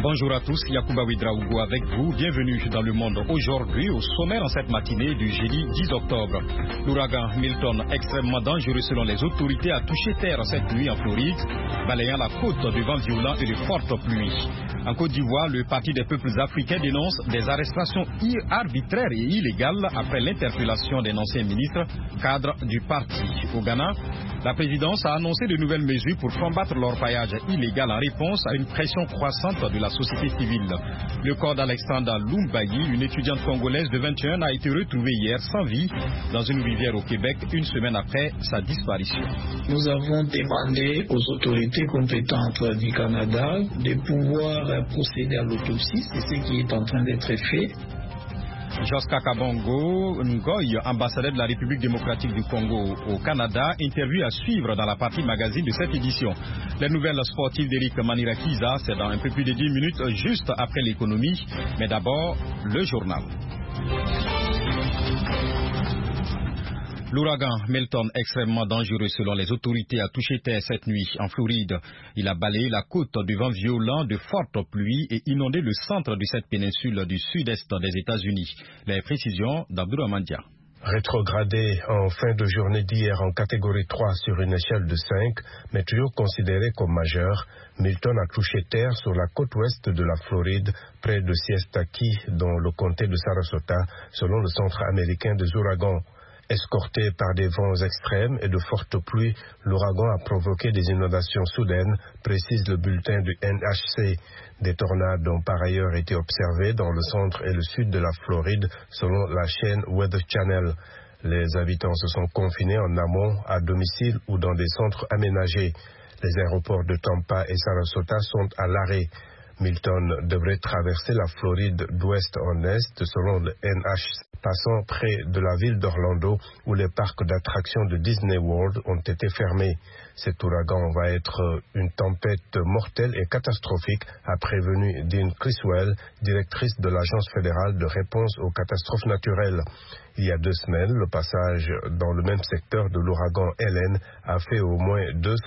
Bonjour à tous, Yacouba Ouedraogo avec vous. Bienvenue dans le monde aujourd'hui au sommaire en cette matinée du jeudi 10 octobre. L'ouragan Milton, extrêmement dangereux selon les autorités, a touché terre cette nuit en Floride, balayant la côte de vents violents et de fortes pluies. En Côte d'Ivoire, le Parti des peuples africains dénonce des arrestations arbitraires et illégales après l'interpellation d'un ancien ministre cadre du parti. Au Ghana, la présidence a annoncé de nouvelles mesures pour combattre l'orpaillage illégal en réponse à une pression croissante de la société civile. Le corps d'Alexandra Lumbayi, une étudiante congolaise de 21 ans, a été retrouvé hier sans vie dans une rivière au Québec, une semaine après sa disparition. Nous avons demandé aux autorités compétentes du Canada de pouvoir procéder à l'autopsie, c'est ce qui est en train d'être fait. Joska Kabongo Ngoy, ambassadeur de la République démocratique du Congo au Canada, interview à suivre dans la partie magazine de cette édition. Les nouvelles sportives d'Éric Manirakiza, c'est dans un peu plus de 10 minutes, juste après l'économie. Mais d'abord, le journal. L'ouragan Milton, extrêmement dangereux selon les autorités, a touché terre cette nuit en Floride. Il a balayé la côte de vents violents, de fortes pluies et inondé le centre de cette péninsule du sud-est des États-Unis. Les précisions d'Abdourahmane Dia. Rétrogradé en fin de journée d'hier en catégorie 3 sur une échelle de 5, mais toujours considéré comme majeur, Milton a touché terre sur la côte ouest de la Floride, près de Siesta Key, dans le comté de Sarasota, selon le Centre américain des ouragans. Escorté par des vents extrêmes et de fortes pluies, l'ouragan a provoqué des inondations soudaines, précise le bulletin du NHC. Des tornades ont par ailleurs été observées dans le centre et le sud de la Floride, selon la chaîne Weather Channel. Les habitants se sont confinés en amont, à domicile ou dans des centres aménagés. Les aéroports de Tampa et Sarasota sont à l'arrêt. Milton devrait traverser la Floride d'ouest en est, selon le NHC, passant près de la ville d'Orlando, où les parcs d'attractions de Disney World ont été fermés. Cet ouragan va être une tempête mortelle et catastrophique, a prévenu Dean Criswell, directrice de l'Agence fédérale de réponse aux catastrophes naturelles. Il y a 2 semaines, le passage dans le même secteur de l'ouragan Helen a fait au moins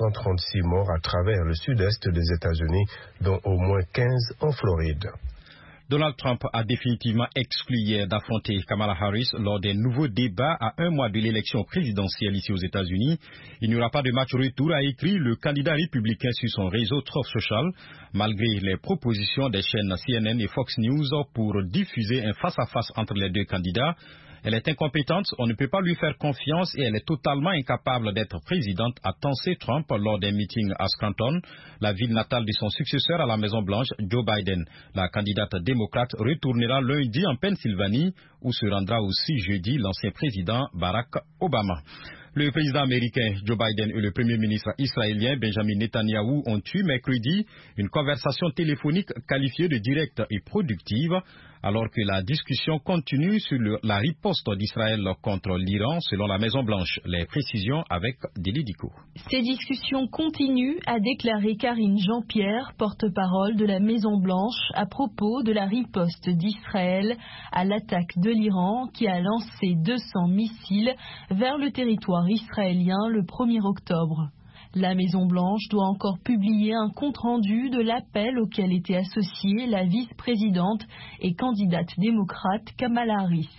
236 morts à travers le sud-est des États-Unis, dont au moins 15 en Floride. Donald Trump a définitivement exclu hier d'affronter Kamala Harris lors des nouveaux débats à 1 mois de l'élection présidentielle ici aux États-Unis. Il n'y aura pas de match retour, a écrit le candidat républicain sur son réseau Truth Social, malgré les propositions des chaînes CNN et Fox News pour diffuser un face-à-face entre les deux candidats. Elle est incompétente, on ne peut pas lui faire confiance et elle est totalement incapable d'être présidente, a tensé Trump lors d'un meeting à Scranton, la ville natale de son successeur à la Maison-Blanche, Joe Biden. La candidate démocrate retournera lundi en Pennsylvanie, où se rendra aussi jeudi l'ancien président Barack Obama. Le président américain Joe Biden et le premier ministre israélien Benjamin Netanyahou ont eu mercredi une conversation téléphonique qualifiée de directe et productive, alors que la discussion continue sur la riposte d'Israël contre l'Iran selon la Maison-Blanche. Les précisions avec Dili Diko. Ces discussions continuent, a déclaré Karine Jean-Pierre, porte-parole de la Maison-Blanche, à propos de la riposte d'Israël à l'attaque de l'Iran qui a lancé 200 missiles vers le territoire israélien le 1er octobre. La Maison-Blanche doit encore publier un compte-rendu de l'appel auquel était associée la vice-présidente et candidate démocrate Kamala Harris.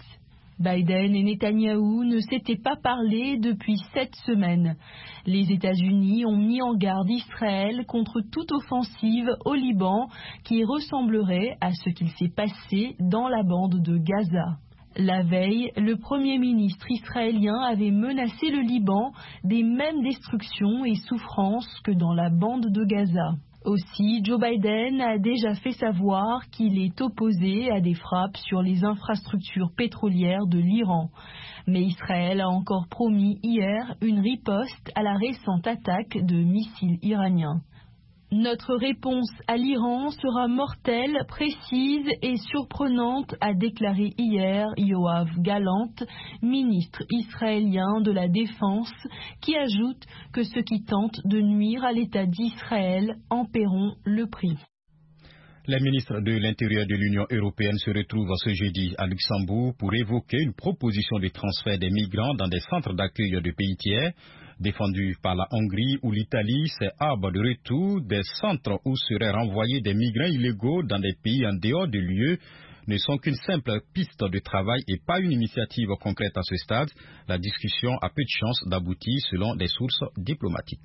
Biden et Netanyahou ne s'étaient pas parlé depuis 7 semaines. Les États-Unis ont mis en garde Israël contre toute offensive au Liban qui ressemblerait à ce qu'il s'est passé dans la bande de Gaza. La veille, le Premier ministre israélien avait menacé le Liban des mêmes destructions et souffrances que dans la bande de Gaza. Aussi, Joe Biden a déjà fait savoir qu'il est opposé à des frappes sur les infrastructures pétrolières de l'Iran. Mais Israël a encore promis hier une riposte à la récente attaque de missiles iraniens. Notre réponse à l'Iran sera mortelle, précise et surprenante, a déclaré hier Yoav Gallant, ministre israélien de la Défense, qui ajoute que ceux qui tentent de nuire à l'État d'Israël en paieront le prix. Les ministres de l'Intérieur de l'Union européenne se retrouvent ce jeudi à Luxembourg pour évoquer une proposition de transfert des migrants dans des centres d'accueil de pays tiers. Défendus par la Hongrie ou l'Italie, ces hubs de retour, des centres où seraient renvoyés des migrants illégaux dans des pays en dehors de l'UE, ne sont qu'une simple piste de travail et pas une initiative concrète à ce stade. La discussion a peu de chances d'aboutir selon des sources diplomatiques.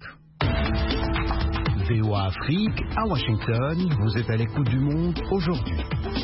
VOA Afrique, à Washington, vous êtes à l'écoute du monde aujourd'hui.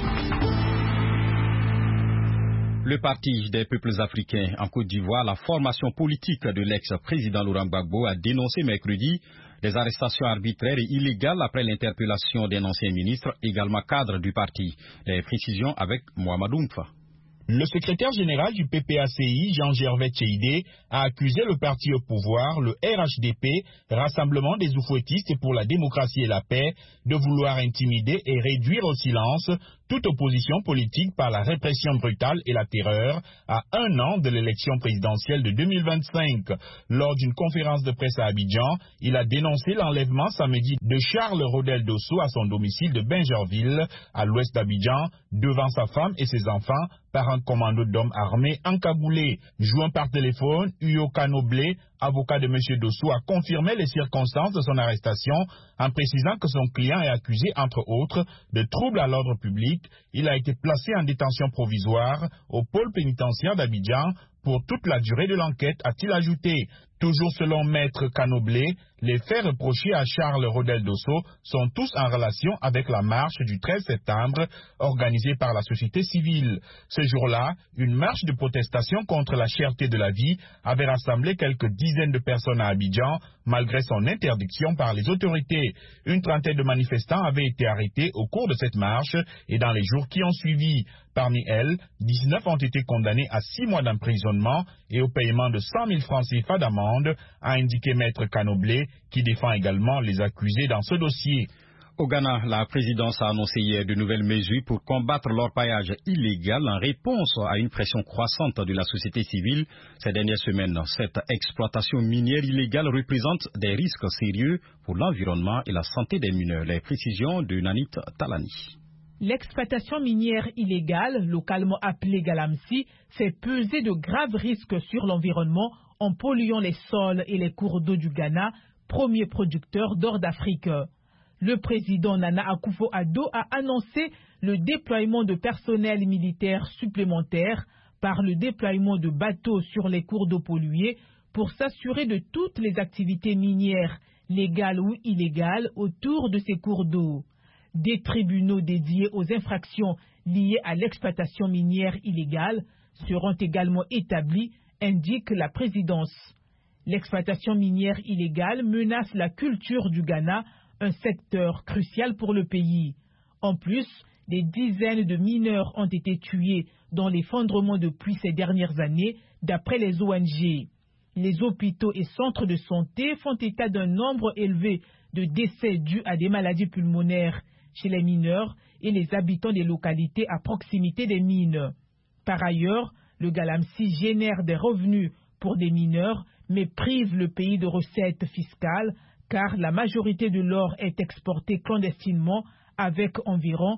Le Parti des peuples africains en Côte d'Ivoire, la formation politique de l'ex-président Laurent Gbagbo, a dénoncé mercredi des arrestations arbitraires et illégales après l'interpellation d'un ancien ministre, également cadre du parti. Les précisions avec Mohamed Oumfa. Le secrétaire général du PPACI, Jean-Gervais Tcheidé, a accusé le parti au pouvoir, le RHDP, Rassemblement des oufouettistes pour la démocratie et la paix, de vouloir intimider et réduire au silence toute opposition politique par la répression brutale et la terreur à un an de l'élection présidentielle de 2025. Lors d'une conférence de presse à Abidjan, il a dénoncé l'enlèvement samedi de Charles Rodel Dosso à son domicile de Bingerville, à l'ouest d'Abidjan, devant sa femme et ses enfants, par un commando d'hommes armés encagoulés. Joint par téléphone, Uyo Kanoblé, avocat de M. Dosso, a confirmé les circonstances de son arrestation en précisant que son client est accusé, entre autres, de troubles à l'ordre public. Il a été placé en détention provisoire au pôle pénitentiaire d'Abidjan pour toute la durée de l'enquête, a-t-il ajouté. Toujours selon Maître Kanoblé, les faits reprochés à Charles Rodel Dosso sont tous en relation avec la marche du 13 septembre organisée par la société civile. Ce jour-là, une marche de protestation contre la cherté de la vie avait rassemblé quelques dizaines de personnes à Abidjan, malgré son interdiction par les autorités. Une trentaine de manifestants avaient été arrêtés au cours de cette marche et dans les jours qui ont suivi. Parmi elles, 19 ont été condamnés à 6 mois d'emprisonnement et au paiement de 100 000 francs CFA d'amende, a indiqué Maître Kanoblé, qui défend également les accusés dans ce dossier. Au Ghana, la présidence a annoncé hier de nouvelles mesures pour combattre l'orpaillage illégal en réponse à une pression croissante de la société civile ces dernières semaines. Cette exploitation minière illégale représente des risques sérieux pour l'environnement et la santé des mineurs. Les précisions de Nanit Talani. L'exploitation minière illégale, localement appelée Galamsey, fait peser de graves risques sur l'environnement en polluant les sols et les cours d'eau du Ghana, premier producteur d'or d'Afrique. Le président Nana Akufo-Addo a annoncé le déploiement de personnel militaire supplémentaire par le déploiement de bateaux sur les cours d'eau pollués pour s'assurer de toutes les activités minières, légales ou illégales, autour de ces cours d'eau. Des tribunaux dédiés aux infractions liées à l'exploitation minière illégale seront également établis, indique la présidence. L'exploitation minière illégale menace la culture du Ghana, un secteur crucial pour le pays. En plus, des dizaines de mineurs ont été tués dans l'effondrement de puits ces dernières années, d'après les ONG. Les hôpitaux et centres de santé font état d'un nombre élevé de décès dus à des maladies pulmonaires chez les mineurs et les habitants des localités à proximité des mines. Par ailleurs, le Galamsey génère des revenus pour des mineurs, mais prive le pays de recettes fiscales, car la majorité de l'or est exportée clandestinement avec environ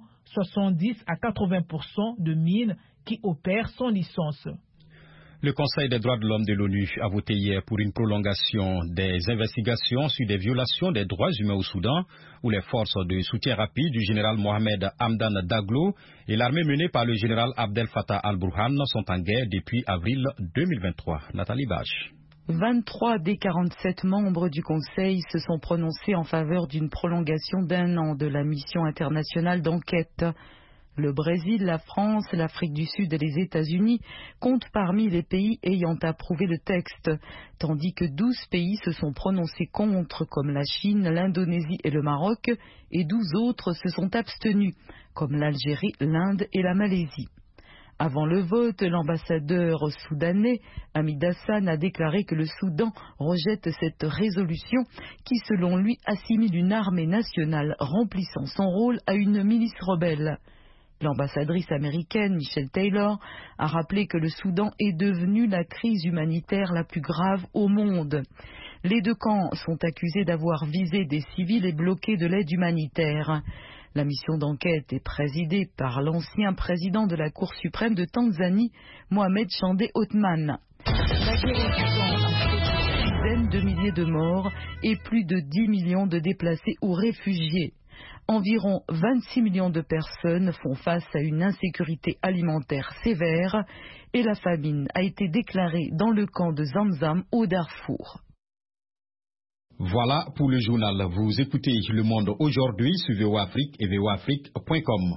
70 à 80% de mines qui opèrent sans licence. Le Conseil des droits de l'homme de l'ONU a voté hier pour une prolongation des investigations sur des violations des droits humains au Soudan, où les forces de soutien rapide du général Mohamed Hamdan Daglo et l'armée menée par le général Abdel Fattah al-Burhan sont en guerre depuis avril 2023. Nathalie Bache. 23 des 47 membres du Conseil se sont prononcés en faveur d'une prolongation d'1 an de la mission internationale d'enquête. Le Brésil, la France, l'Afrique du Sud et les États-Unis comptent parmi les pays ayant approuvé le texte, tandis que 12 pays se sont prononcés contre, comme la Chine, l'Indonésie et le Maroc, et 12 autres se sont abstenus, comme l'Algérie, l'Inde et la Malaisie. Avant le vote, l'ambassadeur soudanais, Hamid Hassan, a déclaré que le Soudan rejette cette résolution qui, selon lui, assimile une armée nationale remplissant son rôle à une milice rebelle. L'ambassadrice américaine Michelle Taylor a rappelé que le Soudan est devenu la crise humanitaire la plus grave au monde. Les deux camps sont accusés d'avoir visé des civils et bloqué de l'aide humanitaire. La mission d'enquête est présidée par l'ancien président de la Cour suprême de Tanzanie, Mohamed Chande Othman. La guerre au Soudan a fait des dizaines de milliers de morts et plus de 10 millions de déplacés ou réfugiés. Environ 26 millions de personnes font face à une insécurité alimentaire sévère et la famine a été déclarée dans le camp de Zamzam au Darfour. Voilà pour le journal. Vous écoutez Le Monde aujourd'hui sur VOA Afrique et voaafrique.com.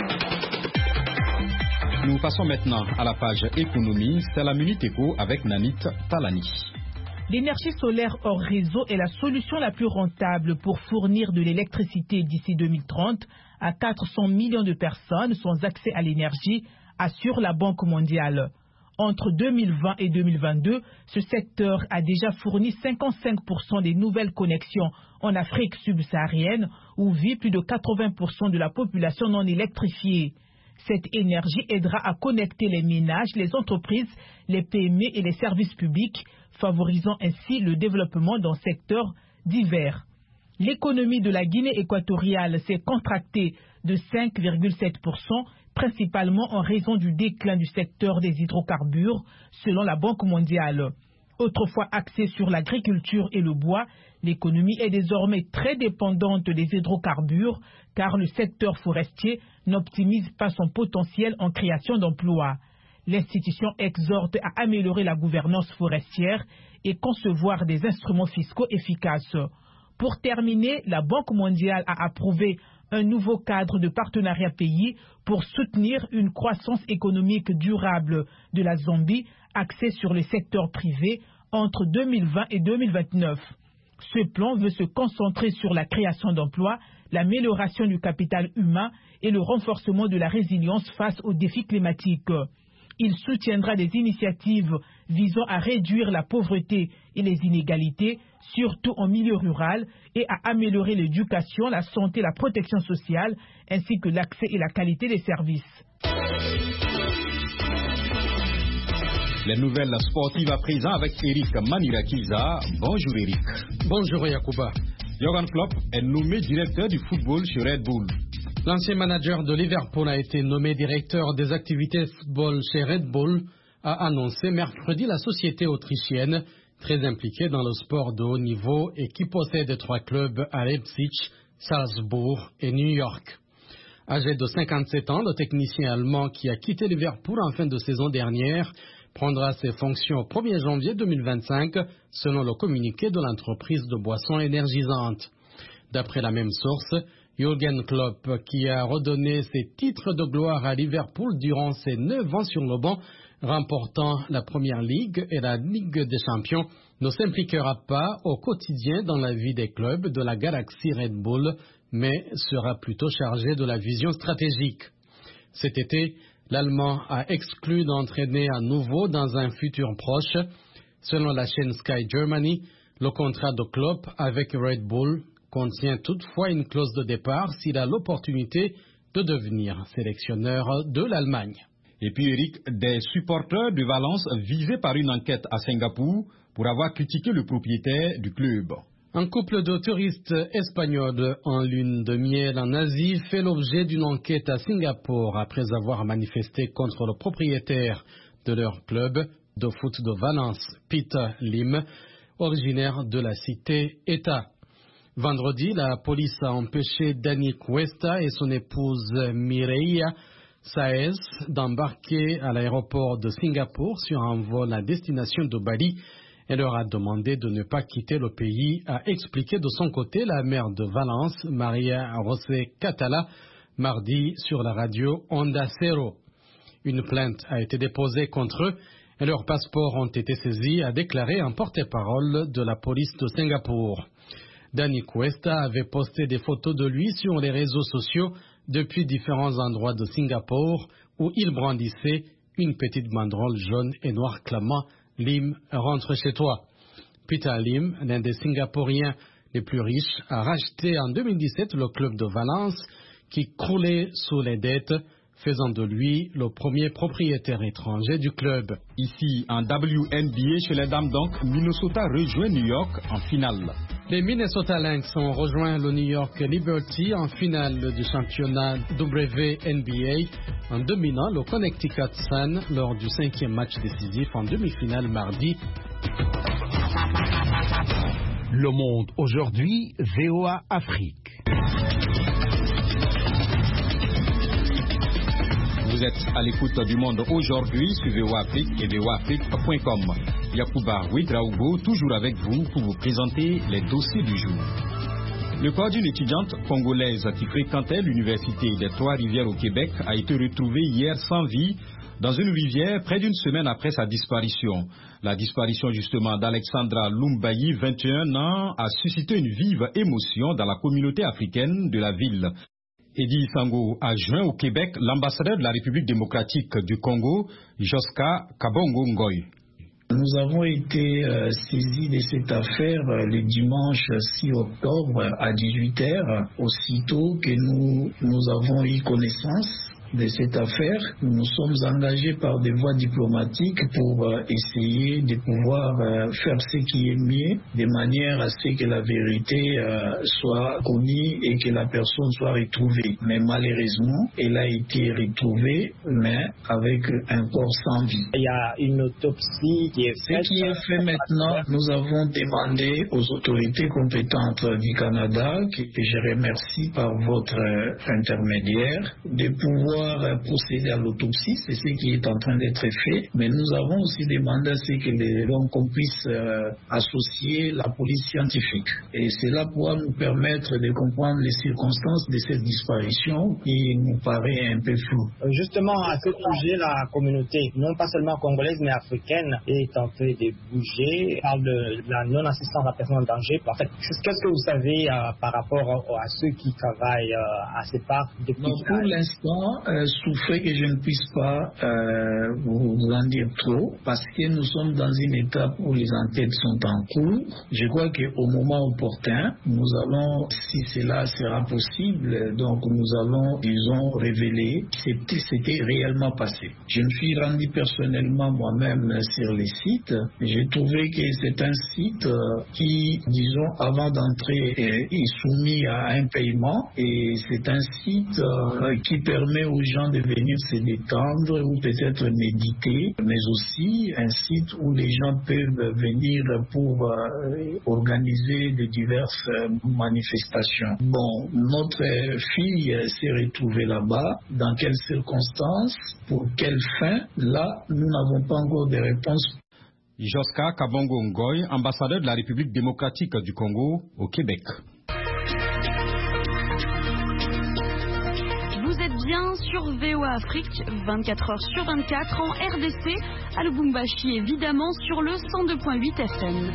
Nous passons maintenant à la page économie. C'est la Minute Éco avec Nanit Talani. L'énergie solaire hors réseau est la solution la plus rentable pour fournir de l'électricité d'ici 2030 à 400 millions de personnes sans accès à l'énergie, assure la Banque mondiale. Entre 2020 et 2022, ce secteur a déjà fourni 55% des nouvelles connexions en Afrique subsaharienne, où vit plus de 80% de la population non électrifiée. Cette énergie aidera à connecter les ménages, les entreprises, les PME et les services publics, favorisant ainsi le développement dans secteurs divers. L'économie de la Guinée équatoriale s'est contractée de 5,7%, principalement en raison du déclin du secteur des hydrocarbures, selon la Banque mondiale. Autrefois axée sur l'agriculture et le bois, l'économie est désormais très dépendante des hydrocarbures, car le secteur forestier n'optimise pas son potentiel en création d'emplois. L'institution exhorte à améliorer la gouvernance forestière et concevoir des instruments fiscaux efficaces. Pour terminer, la Banque mondiale a approuvé un nouveau cadre de partenariat pays pour soutenir une croissance économique durable de la Zambie axée sur le secteur privé entre 2020 et 2029. Ce plan veut se concentrer sur la création d'emplois, l'amélioration du capital humain et le renforcement de la résilience face aux défis climatiques. Il soutiendra des initiatives visant à réduire la pauvreté et les inégalités, surtout en milieu rural, et à améliorer l'éducation, la santé, la protection sociale, ainsi que l'accès et la qualité des services. Les nouvelles sportives à présent avec Eric Manirakiza. Bonjour Eric. Bonjour Yacouba. Jürgen Klopp est nommé directeur du football chez Red Bull. L'ancien manager de Liverpool a été nommé directeur des activités football chez Red Bull, a annoncé mercredi la société autrichienne, très impliquée dans le sport de haut niveau et qui possède 3 clubs à Leipzig, Salzbourg et New York. Âgé de 57 ans, le technicien allemand qui a quitté Liverpool en fin de saison dernière prendra ses fonctions au 1er janvier 2025, selon le communiqué de l'entreprise de boissons énergisantes. D'après la même source, Jürgen Klopp, qui a redonné ses titres de gloire à Liverpool durant ses 9 ans sur le banc, remportant la Première Ligue et la Ligue des Champions, ne s'impliquera pas au quotidien dans la vie des clubs de la galaxie Red Bull, mais sera plutôt chargé de la vision stratégique. Cet été, l'Allemand a exclu d'entraîner à nouveau dans un futur proche. Selon la chaîne Sky Germany, le contrat de Klopp avec Red Bull contient toutefois une clause de départ s'il a l'opportunité de devenir sélectionneur de l'Allemagne. Et puis Eric, des supporters de Valence visés par une enquête à Singapour pour avoir critiqué le propriétaire du club. Un couple de touristes espagnols en lune de miel en Asie fait l'objet d'une enquête à Singapour après avoir manifesté contre le propriétaire de leur club de foot de Valence, Peter Lim, originaire de la cité-État. Vendredi, la police a empêché Dani Cuesta et son épouse Mireia Saez d'embarquer à l'aéroport de Singapour sur un vol à destination de Bali. Elle leur a demandé de ne pas quitter le pays, a expliqué de son côté la maire de Valence, Maria José Catala, mardi sur la radio Onda Cero. Une plainte a été déposée contre eux et leurs passeports ont été saisis, a déclaré un porte-parole de la police de Singapour. Dani Cuesta avait posté des photos de lui sur les réseaux sociaux depuis différents endroits de Singapour où il brandissait une petite banderole jaune et noire clamant « Lim, rentre chez toi ». Peter Lim, l'un des Singapouriens les plus riches, a racheté en 2017 le club de Valence qui croulait sous les dettes, faisant de lui le premier propriétaire étranger du club. Ici, en WNBA chez les dames donc, Minnesota rejoint New York en finale. Les Minnesota Lynx ont rejoint le New York Liberty en finale du championnat WNBA en dominant le Connecticut Sun lors du 5e match décisif en demi-finale mardi. Le Monde aujourd'hui, VOA Afrique. Vous êtes à l'écoute du Monde aujourd'hui sur VOA Afrique et voaafrique.com. Yacouba Ouedraogo, toujours avec vous pour vous présenter les dossiers du jour. Le corps d'une étudiante congolaise qui fréquentait l'université des Trois-Rivières au Québec a été retrouvé hier sans vie dans une rivière près d'une semaine après sa disparition. La disparition justement d'Alexandra Lumbayi, 21 ans, a suscité une vive émotion dans la communauté africaine de la ville. Eddy Sango a joint au Québec l'ambassadeur de la République démocratique du Congo, Joska Kabongo Ngoy. Nous avons été saisis de cette affaire le dimanche 6 octobre à 18h, aussitôt que nous avons eu connaissance de cette affaire. Nous sommes engagés par des voies diplomatiques pour essayer de pouvoir faire ce qui est mieux, de manière à ce que la vérité soit connue et que la personne soit retrouvée. Mais malheureusement, elle a été retrouvée, mais avec un corps sans vie. Il y a une autopsie qui est faite. Ce qui est fait maintenant, nous avons demandé aux autorités compétentes du Canada, que je remercie par votre intermédiaire, de pouvoir procéder à l'autopsie, c'est ce qui est en train d'être fait, mais nous avons aussi demandé à ce qu'on puisse associer la police scientifique. Et cela pourra nous permettre de comprendre les circonstances de cette disparition qui nous paraît un peu floue. Justement, à ce sujet, la communauté, non pas seulement congolaise, mais africaine, est en train de bouger. On parle de la non-assistance à personnes en danger. En fait, qu'est-ce que vous savez par rapport à ceux qui travaillent à ces parcs depuis... Donc, pour l'instant, souffrez que je ne puisse pas vous en dire trop, parce que nous sommes dans une étape où les enquêtes sont en cours. Je crois qu'au moment opportun, nous allons, si cela sera possible, donc nous allons, disons, révéler ce qui s'était réellement passé. Je me suis rendu personnellement moi-même sur les sites. J'ai trouvé que c'est un site qui, disons, avant d'entrer, est soumis à un paiement, et c'est un site qui permet aux gens de venir se détendre ou peut-être méditer, mais aussi un site où les gens peuvent venir pour organiser de diverses manifestations. Bon, notre fille s'est retrouvée là-bas. Dans quelles circonstances? Pour quelle fin? Là, nous n'avons pas encore de réponse. Joska Kabongo Ngoy, ambassadeur de la République démocratique du Congo au Québec. Bien sur VOA Afrique, 24 heures sur 24 en RDC, à Lubumbashi évidemment sur le 102.8 FM.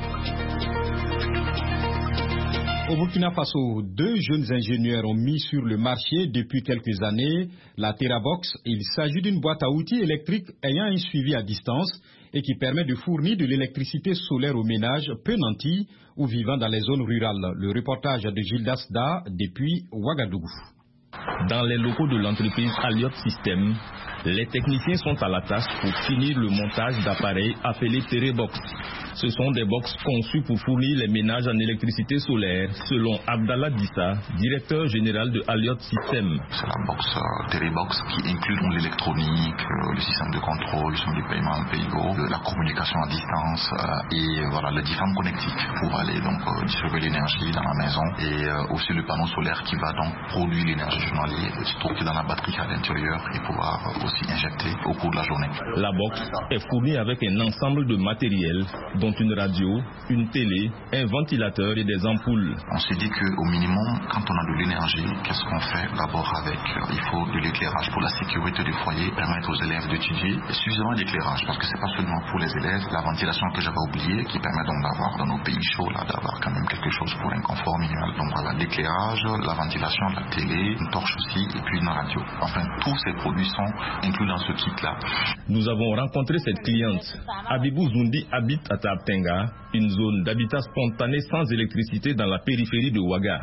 Au Burkina Faso, 2 jeunes ingénieurs ont mis sur le marché depuis quelques années la TerraBox. Il s'agit d'une boîte à outils électrique ayant un suivi à distance et qui permet de fournir de l'électricité solaire aux ménages peu nantis ou vivant dans les zones rurales. Le reportage de Gilles Dasda depuis Ouagadougou. Dans les locaux de l'entreprise Alliot System, les techniciens sont à la tâche pour finir le montage d'appareils appelés TerraBox. Ce sont des box conçues pour fournir les ménages en électricité solaire, selon Abdallah Dissa, directeur général de Alliot System. C'est la box TerraBox qui inclut l'électronique, le système de contrôle, le système de paiement PayGo, la communication à distance et voilà, les différentes connectiques pour aller donc distribuer l'énergie dans la maison et aussi le panneau solaire qui va donc produire l'énergie journalière, stocker dans la batterie à l'intérieur et pouvoir aussi injecter au cours de la journée. La box est fournie avec un ensemble de matériel dont une radio, une télé, un ventilateur et des ampoules. On s'est dit qu'au minimum, quand on a de l'énergie, qu'est-ce qu'on fait? D'abord avec, il faut de l'éclairage pour la sécurité du foyer, permettre aux élèves d'étudier suffisamment d'éclairage, parce que c'est pas seulement pour les élèves, la ventilation que j'avais oubliée, qui permet donc d'avoir dans nos pays chauds, là, d'avoir quand même quelque chose pour un confort minimal. Donc voilà, l'éclairage, la ventilation, la télé, une torche aussi, et puis une radio. Enfin, tous ces produits sont inclus dans ce kit-là. Nous avons rencontré cette cliente. Abibou Zundi habite à Taptenga, une zone d'habitat spontané sans électricité dans la périphérie de Ouaga.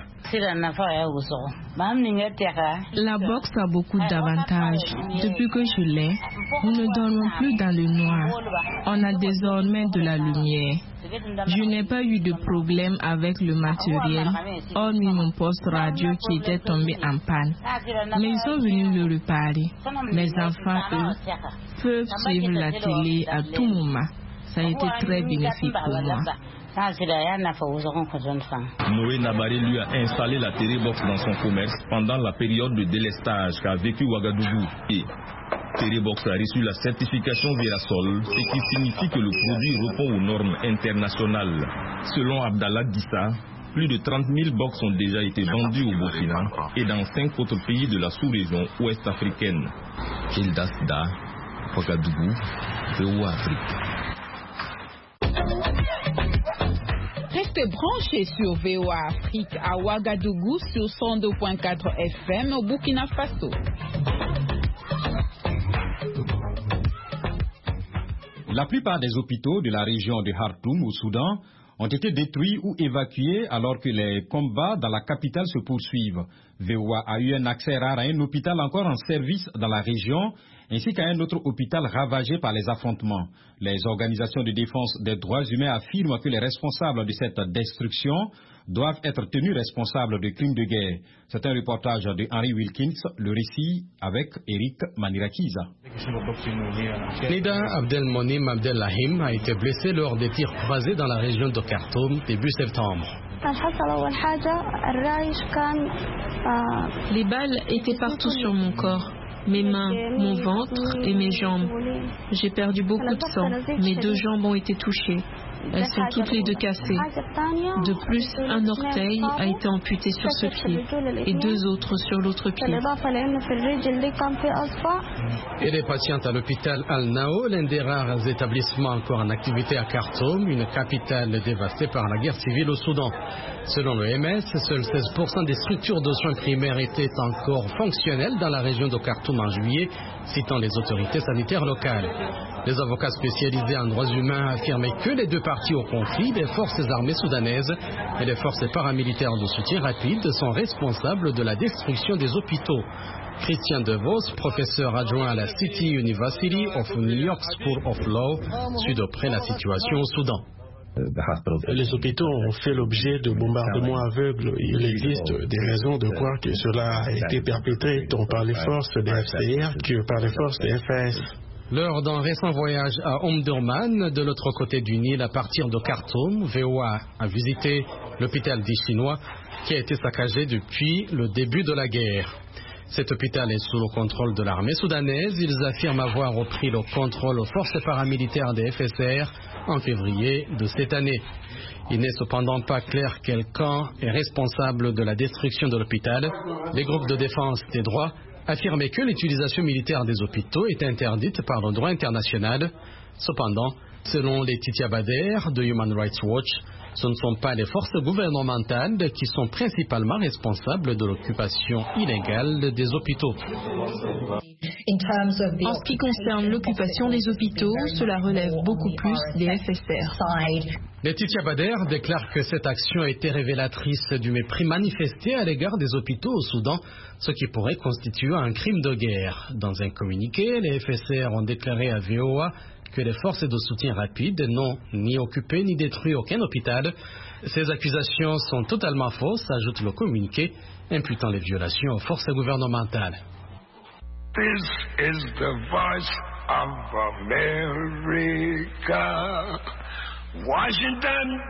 La box a beaucoup d'avantages. Depuis que je l'ai, nous ne dormons plus dans le noir. On a désormais de la lumière. Je n'ai pas eu de problème avec le matériel, hormis mon poste radio qui était tombé en panne. Mais ils sont venus le réparer. Mes enfants, eux, peuvent suivre la télé à tout moment. Ça a été très bénéfique pour moi. Noé Nabaré lui a installé la Térébox dans son commerce pendant la période de délestage qu'a vécu Ouagadougou. Et Térébox a reçu la certification Virasol, ce qui signifie que le produit répond aux normes internationales. Selon Abdallah Dissa, plus de 30 000 box ont déjà été vendus au Burkina et dans 5 autres pays de la sous-région ouest-africaine. Gildas Da, Ouagadougou, VOA Afrique. Restez branchés sur VOA Afrique à Ouagadougou sur 102.4 FM au Burkina Faso. La plupart des hôpitaux de la région de Khartoum au Soudan ont été détruits ou évacués alors que les combats dans la capitale se poursuivent. VOA a eu un accès rare à un hôpital encore en service dans la région, ainsi qu'à un autre hôpital ravagé par les affrontements. Les organisations de défense des droits humains affirment que les responsables de cette destruction doivent être tenus responsables de crimes de guerre. C'est un reportage de Henry Wilkins, le récit avec Eric Manirakiza. Nida Abdelmonim Abdellahim a été blessé lors des tirs croisés dans la région de Khartoum début septembre. Les balles étaient partout sur mon corps. Mes mains, mon ventre et mes jambes. J'ai perdu beaucoup de sang. Mes 2 jambes ont été touchées. Elles sont toutes les 2 cassées. De plus, un orteil a été amputé sur ce pied et 2 autres sur l'autre pied. Et les patientes à l'hôpital Al-Nao, l'un des rares établissements encore en activité à Khartoum, une capitale dévastée par la guerre civile au Soudan. Selon l'OMS, seuls 16% des structures de soins primaires étaient encore fonctionnelles dans la région de Khartoum en juillet, citant les autorités sanitaires locales. Les avocats spécialisés en droits humains affirmaient que les 2 parties au conflit, les forces armées soudanaises et les forces paramilitaires de soutien rapide, sont responsables de la destruction des hôpitaux. Christian DeVos, professeur adjoint à la City University of New York School of Law, suit de près la situation au Soudan. Les hôpitaux ont fait l'objet de bombardements aveugles. Il existe des raisons de croire que cela a été perpétré tant par les forces des FCR que par les forces des FAS. Lors d'un récent voyage à Omdurman, de l'autre côté du Nil, à partir de Khartoum, VOA a visité l'hôpital dit chinois qui a été saccagé depuis le début de la guerre. Cet hôpital est sous le contrôle de l'armée soudanaise. Ils affirment avoir repris le contrôle aux forces paramilitaires des FSR en février de cette année. Il n'est cependant pas clair quel camp est responsable de la destruction de l'hôpital. Les groupes de défense des droits affirmaient que l'utilisation militaire des hôpitaux est interdite par le droit international. Cependant, selon Laetitia Bader de Human Rights Watch, ce ne sont pas les forces gouvernementales qui sont principalement responsables de l'occupation illégale des hôpitaux. En ce qui concerne l'occupation des hôpitaux, cela relève beaucoup plus des FSR. Laetitia Bader déclare que cette action a été révélatrice du mépris manifesté à l'égard des hôpitaux au Soudan, ce qui pourrait constituer un crime de guerre. Dans un communiqué, les FSR ont déclaré à VOA que les forces de soutien rapide n'ont ni occupé ni détruit aucun hôpital. Ces accusations sont totalement fausses, ajoute le communiqué, imputant les violations aux forces gouvernementales. This is the voice of America. Washington,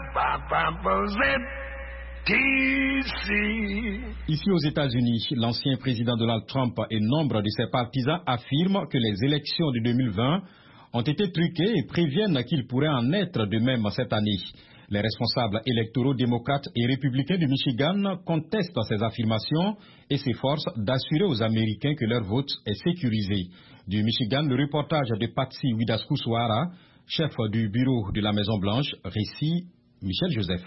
DC. Ici aux États-Unis, l'ancien président Donald Trump et nombre de ses partisans affirment que les élections de 2020 ont été truquées et préviennent qu'il pourrait en être de même cette année. Les responsables électoraux démocrates et républicains du Michigan contestent ces affirmations et s'efforcent d'assurer aux Américains que leur vote est sécurisé. Du Michigan, le reportage de Patsy Widakuswara, chef du bureau de la Maison-Blanche, récit Michel Joseph.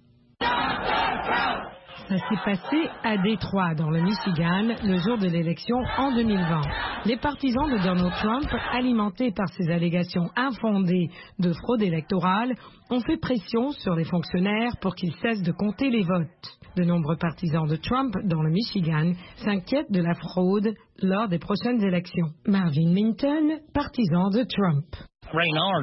Ça s'est passé à Détroit, dans le Michigan, le jour de l'élection en 2020. Les partisans de Donald Trump, alimentés par ces allégations infondées de fraude électorale, ont fait pression sur les fonctionnaires pour qu'ils cessent de compter les votes. De nombreux partisans de Trump dans le Michigan s'inquiètent de la fraude lors des prochaines élections. Marvin Minton, partisan de Trump. En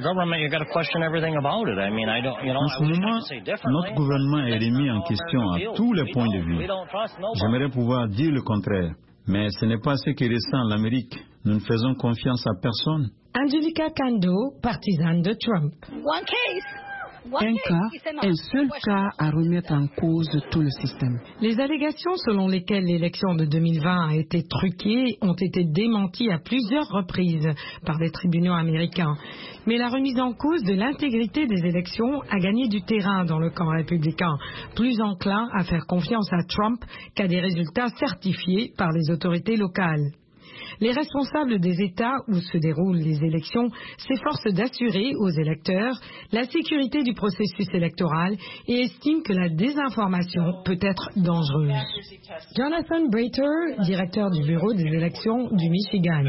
ce moment, notre gouvernement est remis en question à tous les points de vue. J'aimerais pouvoir dire le contraire, mais ce n'est pas ce qui ressent l'Amérique. Nous ne faisons confiance à personne. Angelica Kando, partisane de Trump. Un seul cas à remettre en cause tout le système. Les allégations selon lesquelles l'élection de 2020 a été truquée ont été démenties à plusieurs reprises par les tribunaux américains. Mais la remise en cause de l'intégrité des élections a gagné du terrain dans le camp républicain, plus enclin à faire confiance à Trump qu'à des résultats certifiés par les autorités locales. Les responsables des États où se déroulent les élections s'efforcent d'assurer aux électeurs la sécurité du processus électoral et estiment que la désinformation peut être dangereuse. Jonathan Brater, directeur du bureau des élections du Michigan.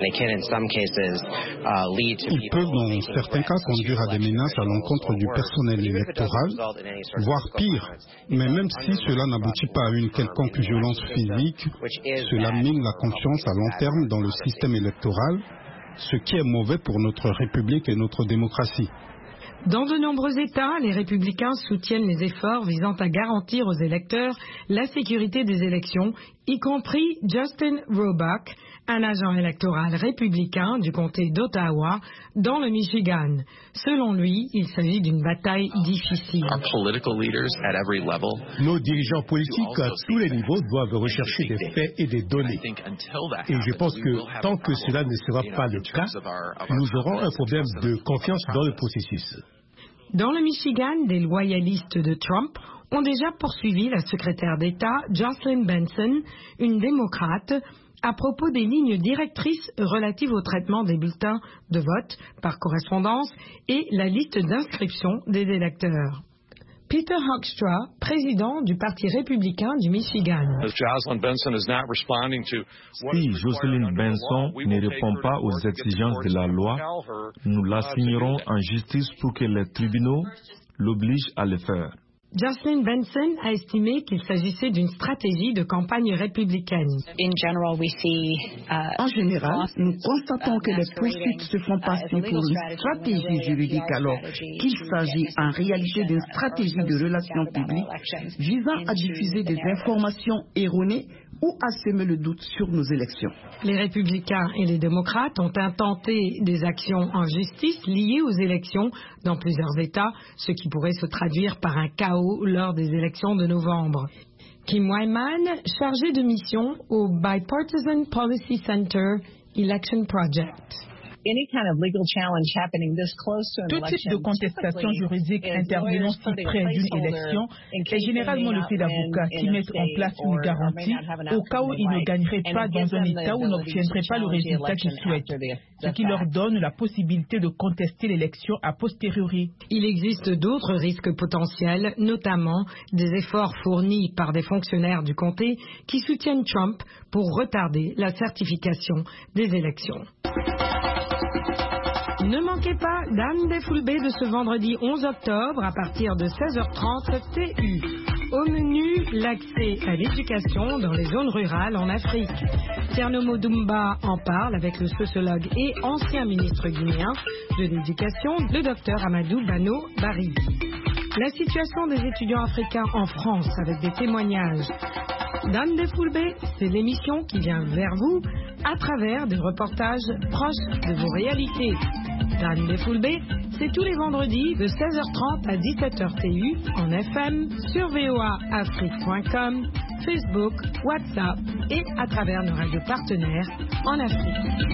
Ils peuvent dans certains cas conduire à des menaces à l'encontre du personnel électoral, voire pire. Mais même si cela n'aboutit pas à une quelconque violence physique, cela mine la confiance à long terme dans le système électoral, ce qui est mauvais pour notre République et notre démocratie. Dans de nombreux États, les républicains soutiennent les efforts visant à garantir aux électeurs la sécurité des élections, y compris Justin Roebuck, un agent électoral républicain du comté d'Ottawa, dans le Michigan. Selon lui, il s'agit d'une bataille difficile. Nos dirigeants politiques à tous les niveaux doivent rechercher des faits et des données. Et je pense que tant que cela ne sera pas le cas, nous aurons un problème de confiance dans le processus. Dans le Michigan, des loyalistes de Trump ont déjà poursuivi la secrétaire d'État Jocelyn Benson, une démocrate, à propos des lignes directrices relatives au traitement des bulletins de vote par correspondance et la liste d'inscription des électeurs. Peter Hoekstra, président du Parti républicain du Michigan. Si Jocelyn Benson ne répond pas aux exigences de la loi, nous l'assignerons en justice pour que les tribunaux l'obligent à le faire. Jocelyn Benson a estimé qu'il s'agissait d'une stratégie de campagne républicaine. En général, nous constatons que les poursuites se font passer pour une stratégie juridique alors qu'il s'agit en réalité d'une stratégie de relations publiques visant à diffuser des informations erronées ou à semer le doute sur nos élections. Les républicains et les démocrates ont intenté des actions en justice liées aux élections dans plusieurs États, ce qui pourrait se traduire par un chaos lors des élections de novembre. Kim Wyman, chargé de mission au Bipartisan Policy Center Election Project. Tout type de contestation juridique intervenant si près d'une élection est généralement le fait d'avocats qui mettent en place une garantie au cas où ils ne gagneraient pas dans un État ou n'obtiendraient pas le résultat qu'ils souhaitent, ce qui leur donne la possibilité de contester l'élection a posteriori. Il existe d'autres risques potentiels, notamment des efforts fournis par des fonctionnaires du comté qui soutiennent Trump pour retarder la certification des élections. Ne manquez pas Dan Defulbe de ce vendredi 11 octobre à partir de 16h30 TU. Au menu, l'accès à l'éducation dans les zones rurales en Afrique. Tierno Dumba en parle avec le sociologue et ancien ministre guinéen de l'éducation, le docteur Amadou Bano Bari. La situation des étudiants africains en France avec des témoignages. Dan Defulbe, c'est l'émission qui vient vers vous à travers des reportages proches de vos réalités. Dan Defulbe, c'est tous les vendredis de 16h30 à 17h TU en FM, sur voaafrique.com, Facebook, WhatsApp et à travers nos radios partenaires en Afrique.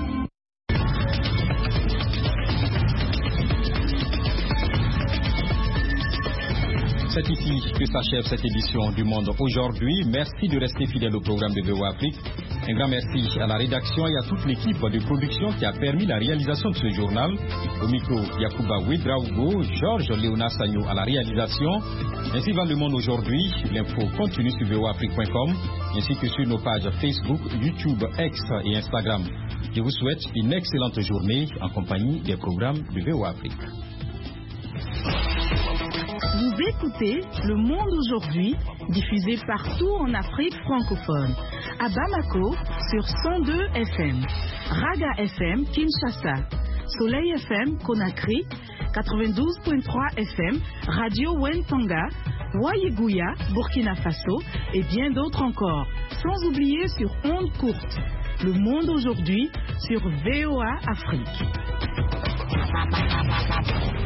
C'est ici que s'achève cette édition du Monde aujourd'hui. Merci de rester fidèle au programme de VOA Afrique. Un grand merci à la rédaction et à toute l'équipe de production qui a permis la réalisation de ce journal. Au micro, Yacouba Ouedraogo, Georges Léonard Sagno à la réalisation. Ainsi va le Monde aujourd'hui. L'info continue sur voaafrique.com ainsi que sur nos pages Facebook, YouTube, X et Instagram. Je vous souhaite une excellente journée en compagnie des programmes de VOA Afrique. Vous écoutez Le Monde aujourd'hui, diffusé partout en Afrique francophone. À Bamako, sur 102 FM. Raga FM, Kinshasa. Soleil FM Conakry, 92.3 FM, Radio Wentanga, Wayeguya, Burkina Faso et bien d'autres encore. Sans oublier sur ondes courtes. Le monde aujourd'hui sur VOA Afrique.